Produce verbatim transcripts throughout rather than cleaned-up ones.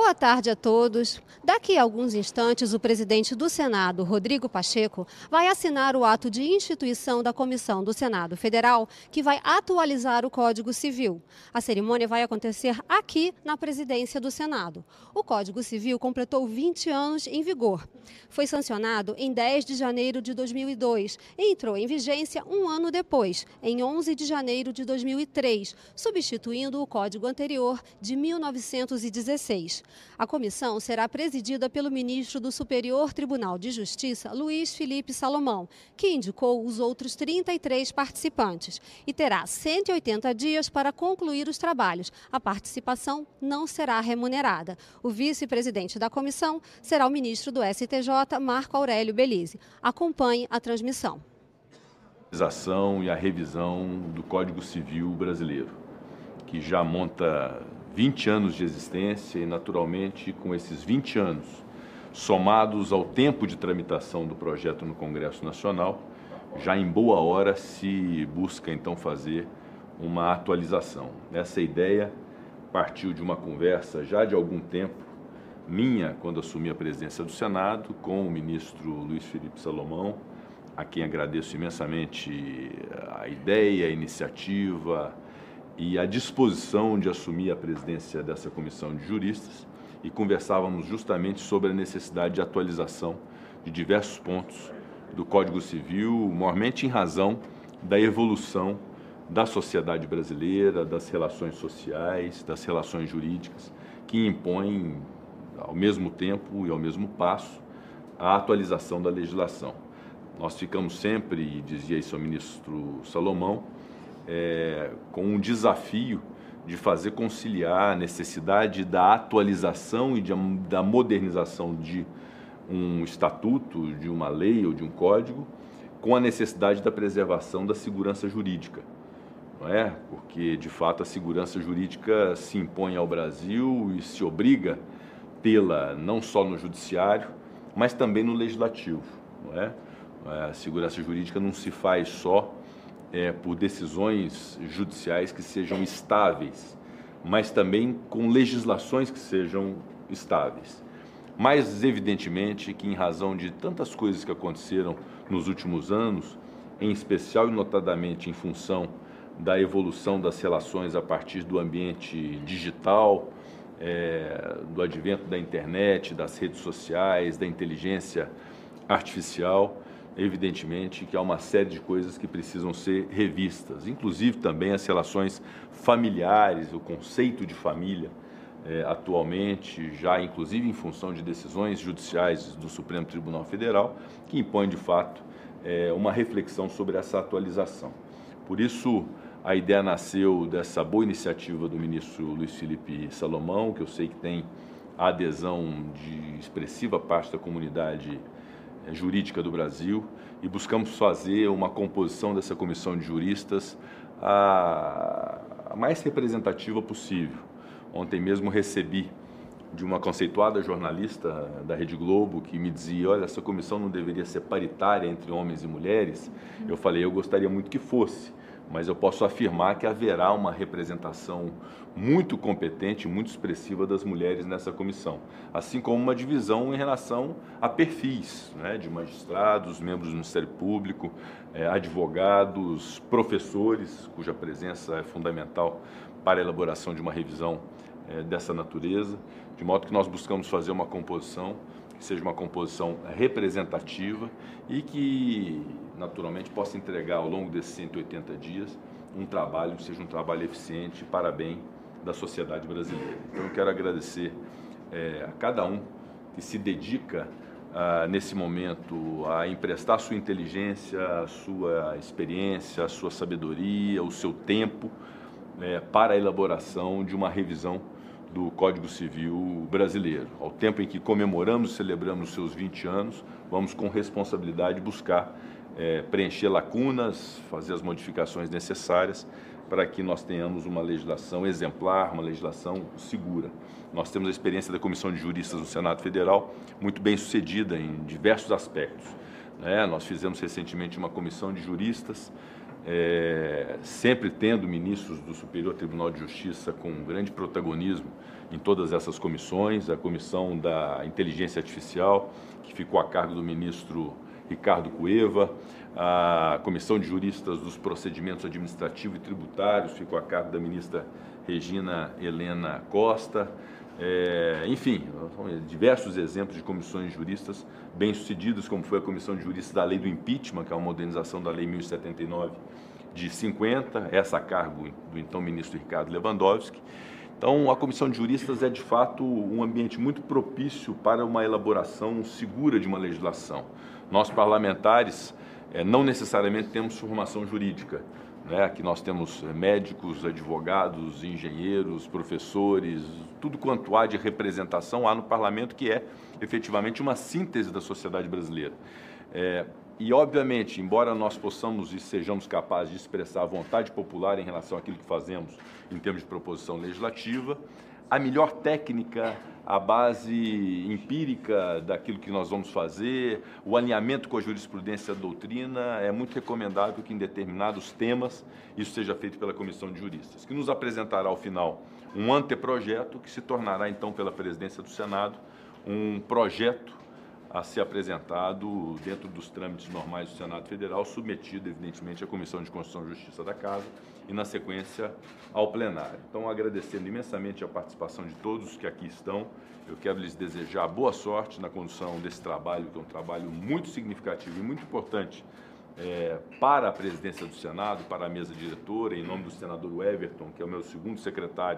Boa tarde a todos. Daqui a alguns instantes, o presidente do Senado, Rodrigo Pacheco, vai assinar o ato de instituição da Comissão do Senado Federal, que vai atualizar o Código Civil. A cerimônia vai acontecer aqui na presidência do Senado. O Código Civil completou vinte anos em vigor. Foi sancionado em dez de janeiro de dois mil e dois e entrou em vigência um ano depois, em onze de janeiro de dois mil e três, substituindo o Código anterior de mil novecentos e dezesseis. A comissão será presidida pelo ministro do Superior Tribunal de Justiça, Luiz Felipe Salomão, que indicou os outros trinta e três participantes e terá cento e oitenta dias para concluir os trabalhos. A participação não será remunerada. O vice-presidente da comissão será o ministro do S T J, Marco Aurélio Belize. Acompanhe a transmissão. E a revisão do Código Civil brasileiro, que já monta vinte anos de existência e, naturalmente, com esses vinte anos, somados ao tempo de tramitação do projeto no Congresso Nacional, já em boa hora se busca, então, fazer uma atualização. Essa ideia partiu de uma conversa já de algum tempo, minha, quando assumi a presidência do Senado, com o ministro Luiz Felipe Salomão, a quem agradeço imensamente a ideia, a iniciativa e a disposição de assumir a presidência dessa comissão de juristas, e conversávamos justamente sobre a necessidade de atualização de diversos pontos do Código Civil, maiormente em razão da evolução da sociedade brasileira, das relações sociais, das relações jurídicas, que impõem, ao mesmo tempo e ao mesmo passo, a atualização da legislação. Nós ficamos sempre, e dizia isso ao ministro Salomão, É, com um desafio de fazer conciliar a necessidade da atualização e de, da modernização de um estatuto, de uma lei ou de um código, com a necessidade da preservação da segurança jurídica, não é? Porque, de fato, a segurança jurídica se impõe ao Brasil e se obriga tê-la não só no judiciário, mas também no legislativo, não é? A segurança jurídica não se faz só É, por decisões judiciais que sejam estáveis, mas também com legislações que sejam estáveis. Mas, evidentemente, que em razão de tantas coisas que aconteceram nos últimos anos, em especial e notadamente em função da evolução das relações a partir do ambiente digital, é, do advento da internet, das redes sociais, da inteligência artificial, evidentemente que há uma série de coisas que precisam ser revistas, inclusive também as relações familiares, o conceito de família, eh, atualmente, já inclusive em função de decisões judiciais do Supremo Tribunal Federal, que impõe de fato eh, uma reflexão sobre essa atualização. Por isso, a ideia nasceu dessa boa iniciativa do ministro Luiz Felipe Salomão, que eu sei que tem a adesão de expressiva parte da comunidade jurídica do Brasil, e buscamos fazer uma composição dessa comissão de juristas a, a mais representativa possível. Ontem mesmo recebi de uma conceituada jornalista da Rede Globo que me dizia: olha, essa comissão não deveria ser paritária entre homens e mulheres. Eu falei, eu gostaria muito que fosse, mas eu posso afirmar que haverá uma representação muito competente, muito expressiva das mulheres nessa comissão, assim como uma divisão em relação a perfis, né, de magistrados, membros do Ministério Público, eh, advogados, professores, cuja presença é fundamental para a elaboração de uma revisão eh, dessa natureza, de modo que nós buscamos fazer uma composição que seja uma composição representativa e que, naturalmente, possa entregar ao longo desses cento e oitenta dias um trabalho que seja um trabalho eficiente para bem da sociedade brasileira. Então, eu quero agradecer é, a cada um que se dedica, ah, nesse momento, a emprestar a sua inteligência, a sua experiência, a sua sabedoria, o seu tempo é, para a elaboração de uma revisão do Código Civil brasileiro. Ao tempo em que comemoramos e celebramos os seus vinte anos, vamos com responsabilidade buscar é, preencher lacunas, fazer as modificações necessárias para que nós tenhamos uma legislação exemplar, uma legislação segura. Nós temos a experiência da Comissão de Juristas do Senado Federal muito bem sucedida em diversos aspectos, né? Nós fizemos recentemente uma comissão de juristas é, sempre tendo ministros do Superior Tribunal de Justiça com grande protagonismo em todas essas comissões, a Comissão da Inteligência Artificial, que ficou a cargo do ministro Ricardo Cueva, a Comissão de Juristas dos Procedimentos Administrativos e Tributários, ficou a cargo da ministra Regina Helena Costa, é, enfim, diversos exemplos de comissões de juristas bem-sucedidas, como foi a Comissão de Juristas da Lei do Impeachment, que é uma modernização da Lei mil e setenta e nove de cinquenta, essa a cargo do então ministro Ricardo Lewandowski. Então, a Comissão de Juristas é, de fato, um ambiente muito propício para uma elaboração segura de uma legislação. Nós, parlamentares, não necessariamente temos formação jurídica, né? Aqui nós temos médicos, advogados, engenheiros, professores, tudo quanto há de representação há no parlamento, que é efetivamente uma síntese da sociedade brasileira. É, e, obviamente, embora nós possamos e sejamos capazes de expressar a vontade popular em relação àquilo que fazemos em termos de proposição legislativa, a melhor técnica, a base empírica daquilo que nós vamos fazer, o alinhamento com a jurisprudência e a doutrina, é muito recomendável que em determinados temas isso seja feito pela Comissão de Juristas, que nos apresentará ao final um anteprojeto que se tornará então pela presidência do Senado um projeto a ser apresentado dentro dos trâmites normais do Senado Federal, submetido evidentemente à Comissão de Constituição e Justiça da Casa e na sequência ao plenário. Então, agradecendo imensamente a participação de todos que aqui estão, eu quero lhes desejar boa sorte na condução desse trabalho, que é um trabalho muito significativo e muito importante é, para a presidência do Senado, para a mesa diretora, em nome do senador Everton, que é o meu segundo secretário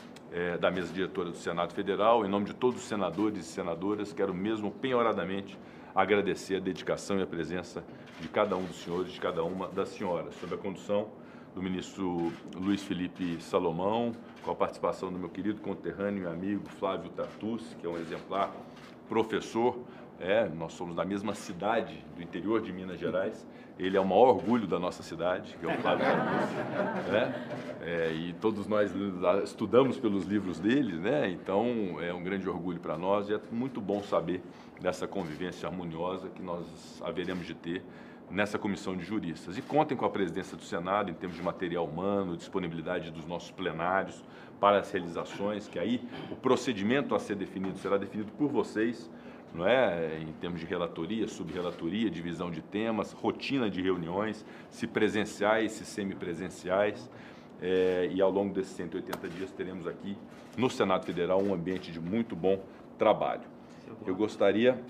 é, da mesa diretora do Senado Federal, em nome de todos os senadores e senadoras, quero mesmo penhoradamente agradecer a dedicação e a presença de cada um dos senhores, de cada uma das senhoras, sob a condução do ministro Luiz Felipe Salomão, com a participação do meu querido conterrâneo e amigo Flávio Tartucci, que é um exemplar professor. É, nós somos da mesma cidade do interior de Minas Gerais. Ele é o maior orgulho da nossa cidade, que é o Flávio Tartucci, né? É, e todos nós estudamos pelos livros dele, né? Então é um grande orgulho para nós e é muito bom saber dessa convivência harmoniosa que nós haveremos de ter nessa comissão de juristas. E contem com a presidência do Senado em termos de material humano, disponibilidade dos nossos plenários para as realizações, que aí o procedimento a ser definido será definido por vocês, não é? Em termos de relatoria, subrelatoria, divisão de temas, rotina de reuniões, se presenciais, se semipresenciais, é, e ao longo desses cento e oitenta dias teremos aqui no Senado Federal um ambiente de muito bom trabalho. Eu gostaria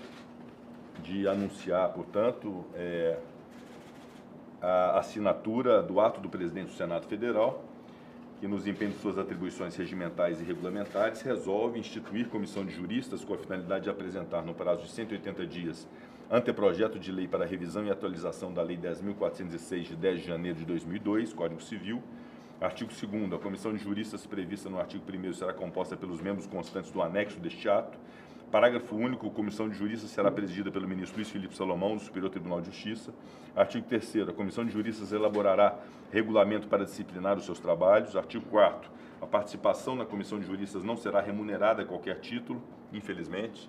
de anunciar, portanto, é, a assinatura do ato do presidente do Senado Federal, que, nos empenhos de suas atribuições regimentais e regulamentares, resolve instituir comissão de juristas com a finalidade de apresentar, no prazo de cento e oitenta dias, anteprojeto de lei para revisão e atualização da Lei dez mil quatrocentos e seis, de dez de janeiro de dois mil e dois, Código Civil. Artigo segundo, a comissão de juristas prevista no artigo primeiro será composta pelos membros constantes do anexo deste ato. Parágrafo único, a comissão de juristas será presidida pelo ministro Luiz Felipe Salomão, do Superior Tribunal de Justiça. Artigo terceiro, a comissão de juristas elaborará regulamento para disciplinar os seus trabalhos. Artigo quarto, a participação na comissão de juristas não será remunerada a qualquer título, infelizmente,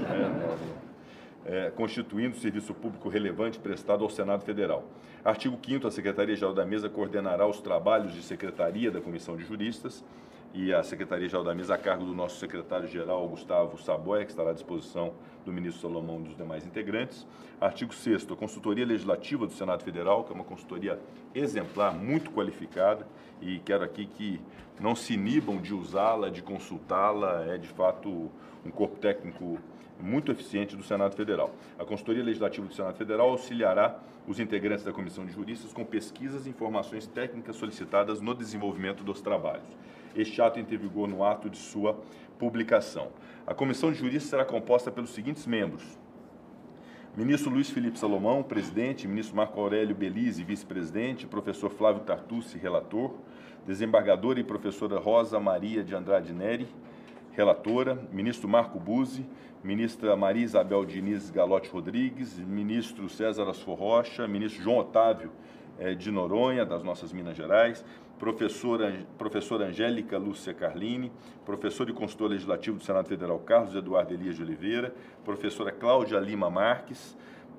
é, é, constituindo serviço público relevante prestado ao Senado Federal. Artigo quinto, a Secretaria-Geral da Mesa coordenará os trabalhos de secretaria da comissão de juristas, e a Secretaria-Geral da Mesa a cargo do nosso secretário-geral, Gustavo Saboia, que estará à disposição do ministro Salomão e dos demais integrantes. Artigo sexto, a Consultoria Legislativa do Senado Federal, que é uma consultoria exemplar, muito qualificada, e quero aqui que não se inibam de usá-la, de consultá-la, é de fato um corpo técnico muito eficiente do Senado Federal. A Consultoria Legislativa do Senado Federal auxiliará os integrantes da Comissão de Juristas com pesquisas e informações técnicas solicitadas no desenvolvimento dos trabalhos. Este ato entra em vigor no ato de sua publicação. A Comissão de Juristas será composta pelos seguintes membros: ministro Luiz Felipe Salomão, presidente; ministro Marco Aurélio Belize, vice-presidente; professor Flávio Tartucci, relator; desembargadora e professora Rosa Maria de Andrade Neri, relatora; ministro Marco Buzzi; ministra Maria Isabel Diniz Galotti Rodrigues; ministro César Asfor Rocha; ministro João Otávio eh, de Noronha, das nossas Minas Gerais; professora, professora Angélica Lúcia Carlini; professor e consultor legislativo do Senado Federal Carlos Eduardo Elias de Oliveira; professora Cláudia Lima Marques;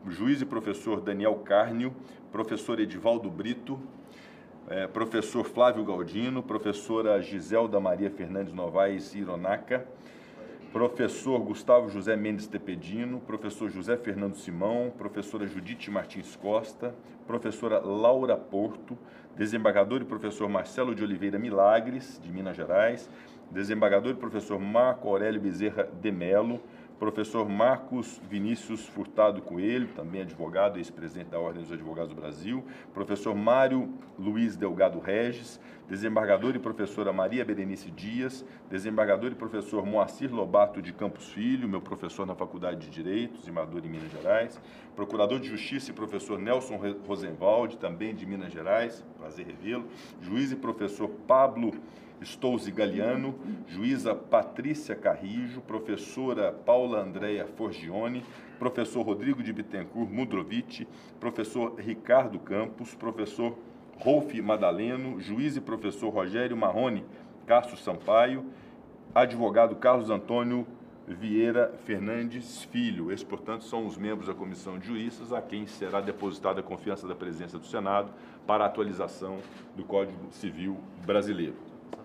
juiz e professor Daniel Carnio, professor Edivaldo Brito, é, professor Flávio Galdino, professora Giselda Maria Fernandes Novaes Ironaca, professor Gustavo José Mendes Tepedino, professor José Fernando Simão, professora Judite Martins Costa, professora Laura Porto, desembargador e professor Marcelo de Oliveira Milagres, de Minas Gerais, desembargador e professor Marco Aurélio Bezerra de Melo, professor Marcos Vinícius Furtado Coelho, também advogado, ex-presidente da Ordem dos Advogados do Brasil, professor Mário Luiz Delgado Regis, desembargador e professora Maria Berenice Dias, desembargador e professor Moacir Lobato de Campos Filho, meu professor na Faculdade de Direito, desembargador em Minas Gerais, procurador de Justiça e professor Nelson Rosenwald, também de Minas Gerais, prazer revê-lo, juiz e professor Pablo Stolze Galiano, juíza Patrícia Carrijo, professora Paula Andréa Forgione, professor Rodrigo de Bittencourt Mudrovich, professor Ricardo Campos, professor Rolf Madaleno, juiz e professor Rogério Marrone Castro Sampaio, advogado Carlos Antônio Vieira Fernandes Filho. Esses, portanto, são os membros da Comissão de Juízas a quem será depositada a confiança da presidência do Senado para a atualização do Código Civil Brasileiro.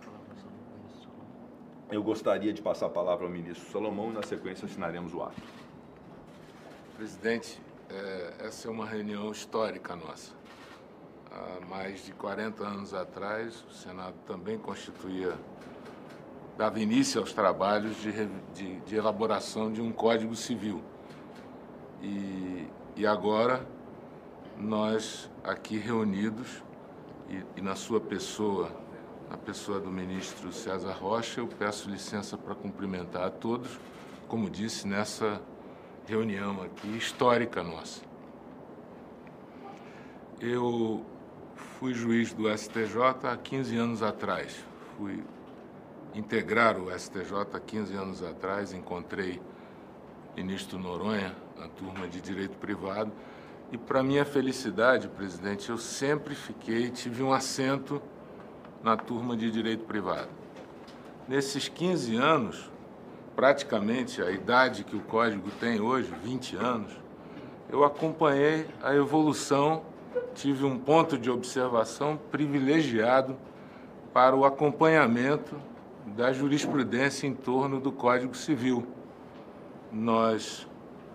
Eu gostaria de passar a palavra ao ministro Salomão e, na sequência, assinaremos o ato. Presidente, é, essa é uma reunião histórica nossa. Há mais de quarenta anos atrás, o Senado também constituía, dava início aos trabalhos de, de, de elaboração de um Código Civil. E, e agora, nós aqui reunidos, e, e na sua pessoa, na pessoa do ministro César Rocha, eu peço licença para cumprimentar a todos, como disse, nessa reunião aqui histórica nossa. Eu fui juiz do S T J há quinze anos atrás, fui integrar o S T J há quinze anos atrás, encontrei o ministro Noronha na turma de Direito Privado e, para minha felicidade, presidente, eu sempre fiquei, tive um assento na turma de Direito Privado. Nesses quinze anos, praticamente a idade que o Código tem hoje, vinte anos, eu acompanhei a evolução, tive um ponto de observação privilegiado para o acompanhamento da jurisprudência em torno do Código Civil. Nós,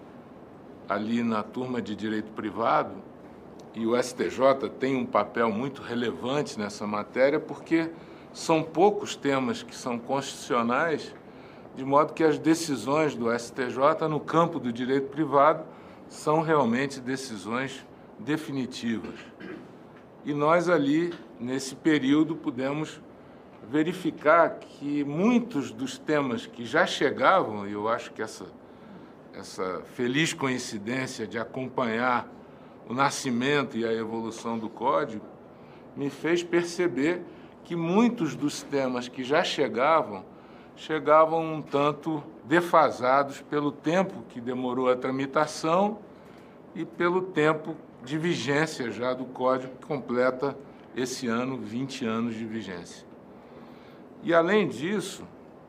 ali na turma de Direito Privado, e o S T J tem um papel muito relevante nessa matéria, porque são poucos temas que são constitucionais, de modo que as decisões do S T J no campo do direito privado são realmente decisões definitivas. E nós ali, nesse período, pudemos verificar que muitos dos temas que já chegavam, e eu acho que essa, essa feliz coincidência de acompanhar o nascimento e a evolução do Código, me fez perceber que muitos dos temas que já chegavam, chegavam um tanto defasados pelo tempo que demorou a tramitação e pelo tempo de vigência já do Código, que completa esse ano vinte anos de vigência. E, além disso,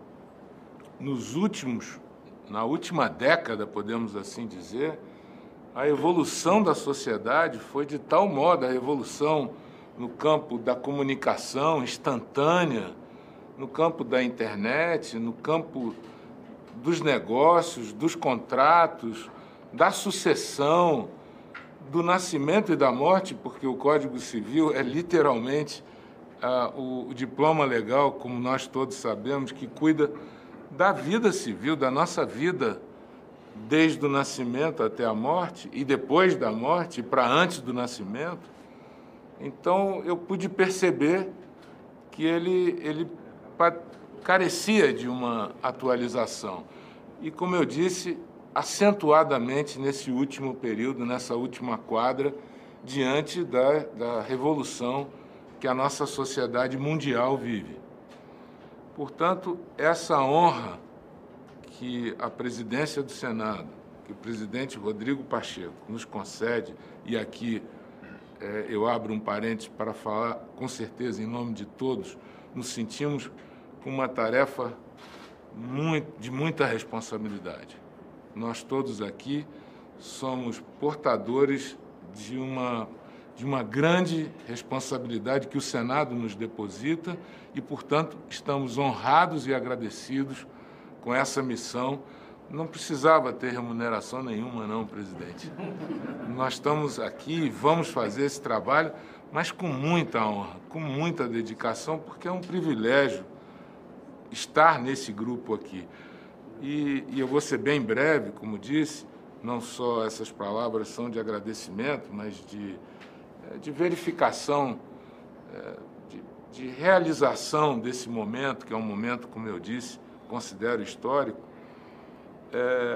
nos últimos, na última década, podemos assim dizer, a evolução da sociedade foi de tal modo, a evolução no campo da comunicação instantânea, no campo da internet, no campo dos negócios, dos contratos, da sucessão, do nascimento e da morte, porque o Código Civil é literalmente ah, o, o diploma legal, como nós todos sabemos, que cuida da vida civil, da nossa vida, desde o nascimento até a morte, e depois da morte, e para antes do nascimento. Então, eu pude perceber que ele, ele carecia de uma atualização. E, como eu disse, acentuadamente nesse último período, nessa última quadra, diante da, da revolução que a nossa sociedade mundial vive. Portanto, essa honra que a presidência do Senado, que o presidente Rodrigo Pacheco nos concede, e aqui é, eu abro um parênteses para falar, com certeza, em nome de todos, nos sentimos com uma tarefa muito, de muita responsabilidade. Nós todos aqui somos portadores de uma, de uma grande responsabilidade que o Senado nos deposita e, portanto, estamos honrados e agradecidos com essa missão. Não precisava ter remuneração nenhuma, não, presidente. Nós estamos aqui e vamos fazer esse trabalho, mas com muita honra, com muita dedicação, porque é um privilégio estar nesse grupo aqui. E, e eu vou ser bem breve, como disse, não só essas palavras são de agradecimento, mas de, de verificação, de, de realização desse momento, que é um momento, como eu disse, considero histórico. É,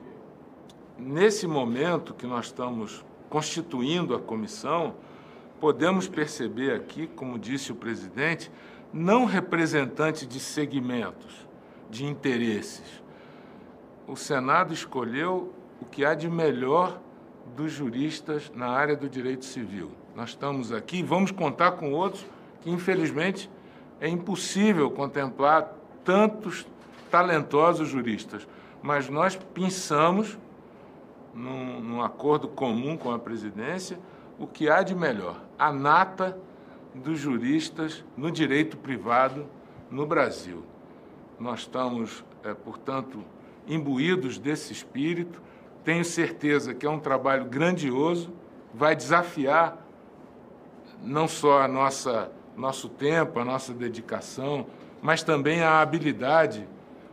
nesse momento que nós estamos constituindo a comissão, podemos perceber aqui, como disse o presidente, não representante de segmentos, de interesses. O Senado escolheu o que há de melhor dos juristas na área do direito civil. Nós estamos aqui e vamos contar com outros que, infelizmente, é impossível contemplar tantos talentosos juristas. Mas nós pensamos, num, num acordo comum com a presidência, o que há de melhor, a nata dos juristas no direito privado no Brasil. Nós estamos, é, portanto, imbuídos desse espírito. Tenho certeza que é um trabalho grandioso, vai desafiar não só a nossa, nosso tempo, a nossa dedicação, mas também a habilidade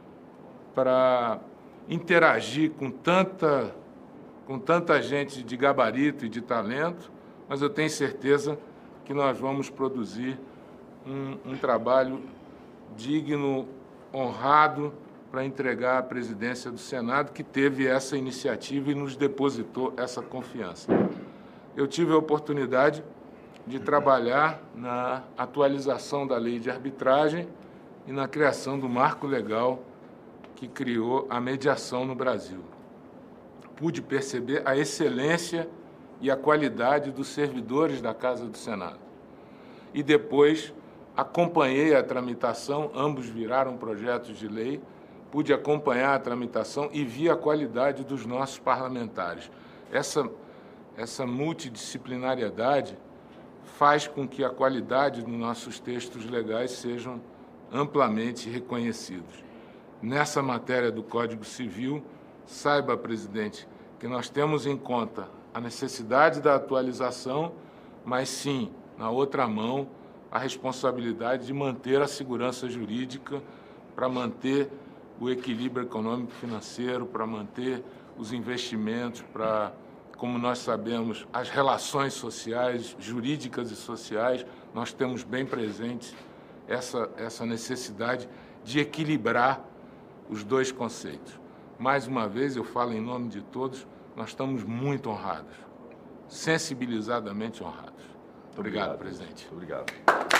para interagir com tanta, com tanta gente de gabarito e de talento, mas eu tenho certeza que nós vamos produzir um, um trabalho digno, honrado, para entregar a presidência do Senado, que teve essa iniciativa e nos depositou essa confiança. Eu tive a oportunidade de trabalhar na atualização da lei de arbitragem e na criação do marco legal que criou a mediação no Brasil. Pude perceber a excelência e a qualidade dos servidores da Casa do Senado. E depois acompanhei a tramitação, ambos viraram projetos de lei, pude acompanhar a tramitação e vi a qualidade dos nossos parlamentares. Essa, essa multidisciplinariedade faz com que a qualidade dos nossos textos legais sejam amplamente reconhecidos. Nessa matéria do Código Civil, saiba, presidente, que nós temos em conta a necessidade da atualização, mas sim, na outra mão, a responsabilidade de manter a segurança jurídica, para manter o equilíbrio econômico e financeiro, para manter os investimentos, para, como nós sabemos, as relações sociais, jurídicas e sociais, nós temos bem presentes essa, essa necessidade de equilibrar os dois conceitos. Mais uma vez, eu falo em nome de todos, nós estamos muito honrados, sensibilizadamente honrados. Muito obrigado, obrigado, presidente. Muito obrigado.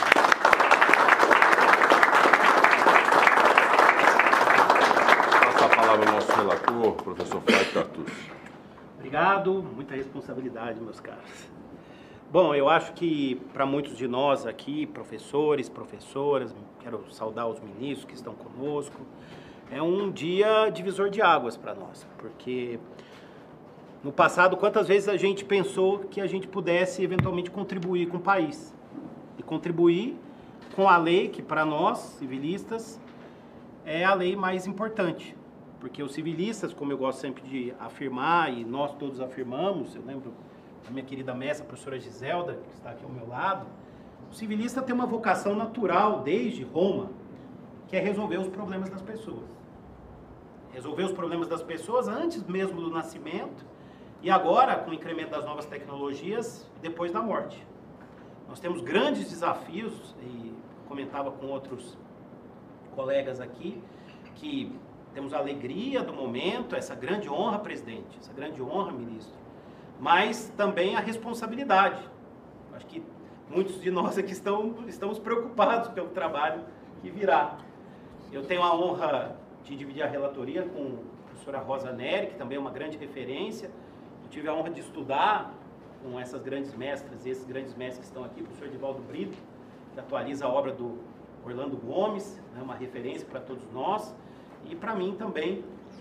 Passa a palavra ao nosso relator, professor Flávio Tartucci. Obrigado, muita responsabilidade, meus caros. Bom, eu acho que para muitos de nós aqui, professores, professoras, quero saudar os ministros que estão conosco, é um dia divisor de águas para nós, porque no passado, quantas vezes a gente pensou que a gente pudesse eventualmente contribuir com o país, e contribuir com a lei que para nós, civilistas, é a lei mais importante, porque os civilistas, como eu gosto sempre de afirmar, e nós todos afirmamos, eu lembro da minha querida mestra, a professora Giselda, que está aqui ao meu lado, o civilista tem uma vocação natural desde Roma, que é resolver os problemas das pessoas. Resolver os problemas das pessoas antes mesmo do nascimento e agora, com o incremento das novas tecnologias, depois da morte. Nós temos grandes desafios, e comentava com outros colegas aqui, que temos a alegria do momento, essa grande honra, presidente, essa grande honra, ministro, mas também a responsabilidade. Acho que muitos de nós aqui estão, estamos preocupados pelo trabalho que virá. Eu tenho a honra de dividir a relatoria com a professora Rosa Neri, que também é uma grande referência. Eu tive a honra de estudar com essas grandes mestras e esses grandes mestres que estão aqui, o professor Edivaldo Brito, que atualiza a obra do Orlando Gomes, né, uma referência para todos nós, e para mim também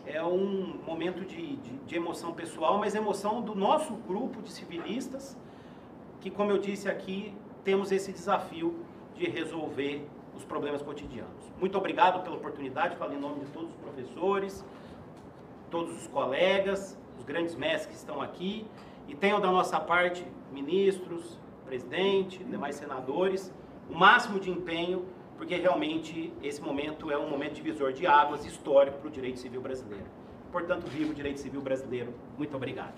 é um momento de, de, de emoção pessoal, mas emoção do nosso grupo de civilistas, que, como eu disse aqui, temos esse desafio de resolver os problemas cotidianos. Muito obrigado pela oportunidade, falo em nome de todos os professores, todos os colegas, os grandes mestres que estão aqui, e tenham da nossa parte ministros, presidente, demais senadores, o máximo de empenho, porque realmente esse momento é um momento divisor de águas histórico para o direito civil brasileiro. Portanto, viva o direito civil brasileiro. Muito obrigado.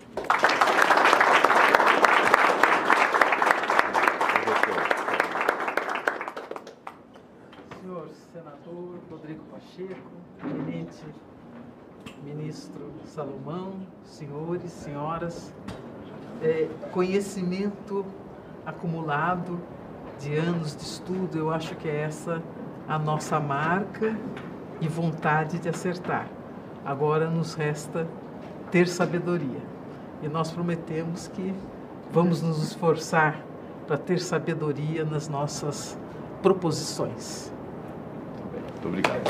Senhor senador Rodrigo Pacheco, eminente ministro Salomão, senhores, senhoras, é, conhecimento acumulado de anos de estudo, eu acho que é essa a nossa marca e vontade de acertar. Agora nos resta ter sabedoria. E nós prometemos que vamos nos esforçar para ter sabedoria nas nossas proposições. Muito obrigado.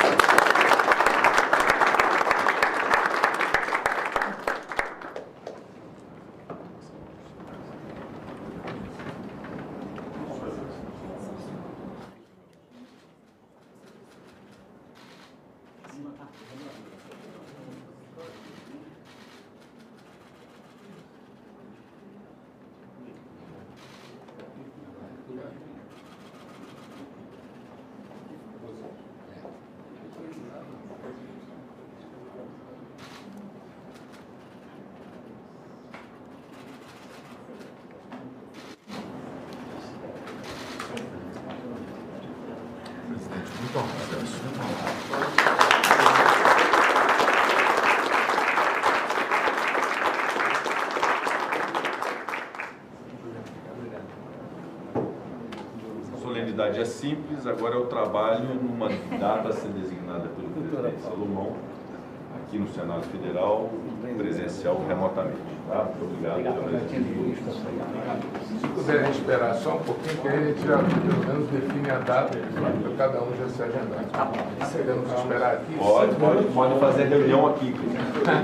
A solenidade é simples, agora é o trabalho numa data a ser designada pelo presidente Salomão, aqui no Senado Federal, presencial remotamente. Tá? Muito obrigado pela presença. Se puderem esperar só um pouquinho, que aí a gente já pelo menos define a data para cada um já se agendar. Podemos esperar aqui? Pode, pode, pode fazer reunião aqui, inclusive.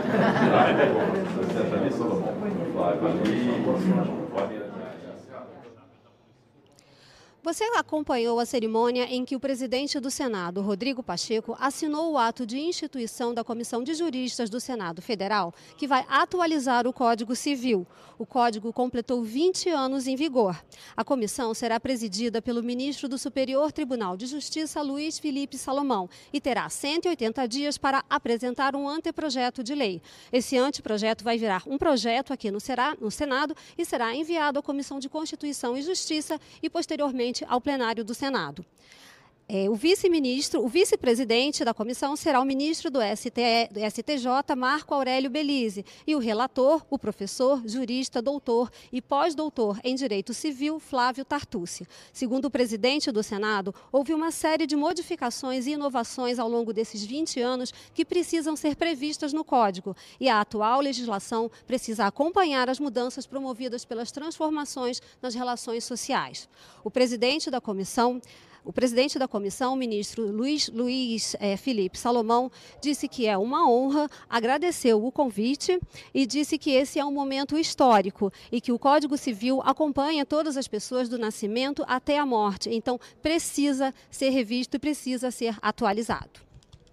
Senta ali, Salomão. Flávio ali, pode. Você acompanhou a cerimônia em que o presidente do Senado, Rodrigo Pacheco, assinou o ato de instituição da Comissão de Juristas do Senado Federal, que vai atualizar o Código Civil. O Código completou vinte anos em vigor. A comissão será presidida pelo ministro do Superior Tribunal de Justiça, Luiz Felipe Salomão, e terá cento e oitenta dias para apresentar um anteprojeto de lei. Esse anteprojeto vai virar um projeto aqui no Senado e será enviado à Comissão de Constituição e Justiça e, posteriormente, ao plenário do Senado. É, o vice-ministro, o vice-presidente da comissão será o ministro do, S T, do S T J, Marco Aurélio Belize, e o relator, o professor, jurista, doutor e pós-doutor em Direito Civil, Flávio Tartucci. Segundo o presidente do Senado, houve uma série de modificações e inovações ao longo desses vinte anos que precisam ser previstas no Código, e a atual legislação precisa acompanhar as mudanças promovidas pelas transformações nas relações sociais. O presidente da comissão O presidente da comissão, o ministro Luiz, Luiz é, Felipe Salomão, disse que é uma honra, agradeceu o convite e disse que esse é um momento histórico e que o Código Civil acompanha todas as pessoas do nascimento até a morte. Então, precisa ser revisto e precisa ser atualizado.